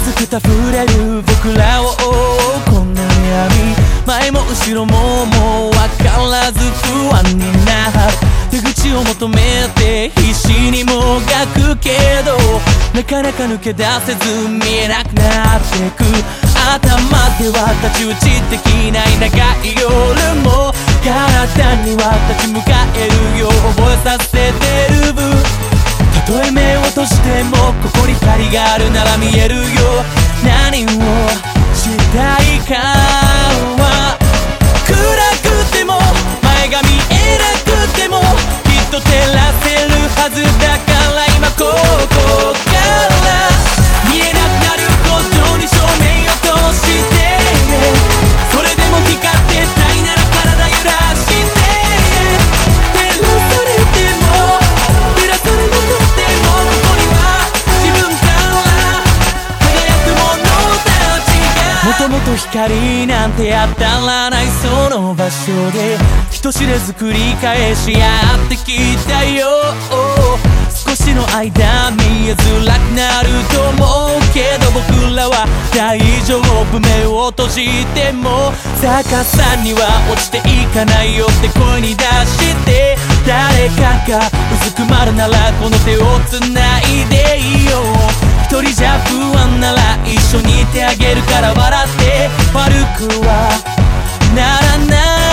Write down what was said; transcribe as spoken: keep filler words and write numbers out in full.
ずくた触れる僕らをこんな闇、前も後ろももう分からず不安になる。出口を求めて必死にもがくけど、なかなか抜け出せず見えなくなってく。頭では太刀打ちできない長い夜も体には立ち向かえるよう覚えさせてる分、たとえ目を閉じてもここに光があるなら見えるよ。何をしたいかは暗くても前が見えなくてもきっと照らせるはずだから今ここから見えなくなることに照明を通してそれでも光ってたいなら体揺らして照らされても照らされなくてもここには自分から輝くものたちが、もともと光なんて当たらないその場所で人知れず繰り返しやってきたよ。少しの間見えづらくなると思うけど僕らは大丈夫、目を閉じても逆さには落ちていかないよって声に出して誰かがうずくまるならこの手をつないでいいよ。一人じゃ不安なら一緒にいてあげるから笑って悪くはならない